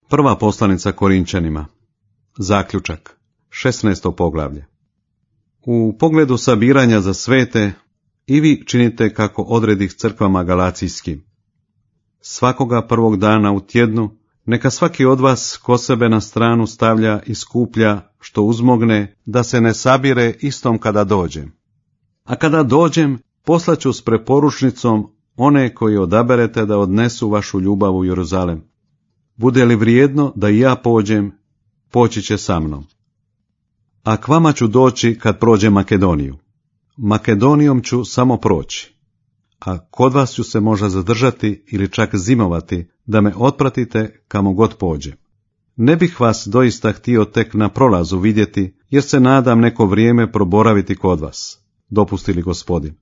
Prva poslanica Korinčanima. Zaključak. 16. poglavlje. U pogledu sabiranja za svete i vi činite kako odredih crkvama galacijskim. Svakoga prvog dana u tjednu neka svaki od vas ko sebe na stranu stavlja i skuplja što uzmogne, da se ne sabire istom kada dođem. A kada dođem, poslaću s preporučnicom one koji odaberete da odnesu vašu ljubav u Jeruzalem. Bude li vrijedno da i ja pođem, poći će sa mnom. A k vama ću doći kad prođem Makedoniju. Makedonijom ću samo proći. A kod vas ću se možda zadržati ili čak zimovati, da me otpratite kamo god pođem. Ne bih vas doista htio tek na prolazu vidjeti, jer se nadam neko vrijeme proboraviti kod vas, dopusti li Gospodin.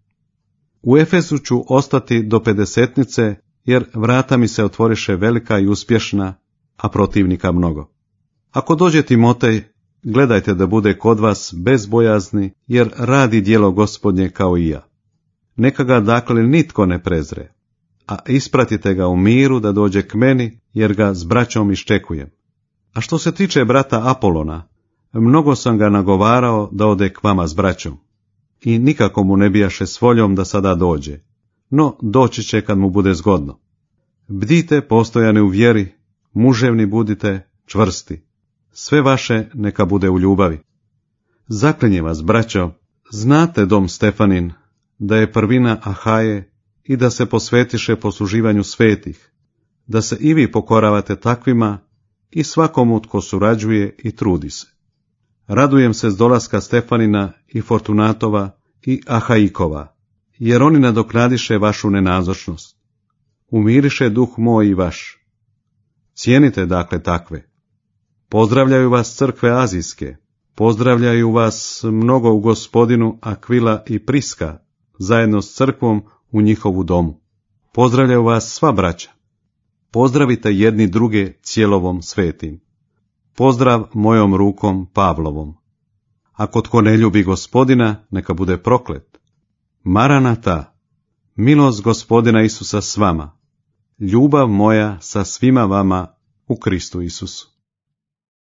U Efesu ću ostati do pedesetnice, jer vrata mi se otvoriše velika i uspješna, a protivnika mnogo. Ako dođe Timotej, gledajte da bude kod vas bez bojazni, jer radi djelo Gospodnje kao i ja. Neka ga dakle nitko ne prezre, a ispratite ga u miru da dođe k meni, jer ga s braćom iščekujem. A što se tiče brata Apolona, mnogo sam ga nagovarao da ode k vama s braćom, i nikako mu ne bijaše s voljom da sada dođe, no doći će kad mu bude zgodno. Bdite postojani u vjeri, muževni budite, čvrsti. Sve vaše neka bude u ljubavi. Zaklinjem vas, braćo, znate dom Stefanin, da je prvina Ahaje i da se posvetiše posluživanju svetih, da se i vi pokoravate takvima i svakomu tko surađuje i trudi se. Radujem se s dolaska Stefanina i Fortunatova i Ahaikova, jer oni nadoknadiše vašu nenazočnost. Umiriše duh moj i vaš. Cijenite dakle takve. Pozdravljaju vas crkve azijske, pozdravljaju vas mnogo u Gospodinu Akvila i Priska, zajedno s crkvom u njihovu domu. Pozdravljaju vas sva braća. Pozdravite jedni druge cijelovom svetim. Pozdrav mojom rukom Pavlovom. Ako tko ne ljubi Gospodina, neka bude proklet. Maranata, milost Gospodina Isusa s vama, ljubav moja sa svima vama u Kristu Isusu.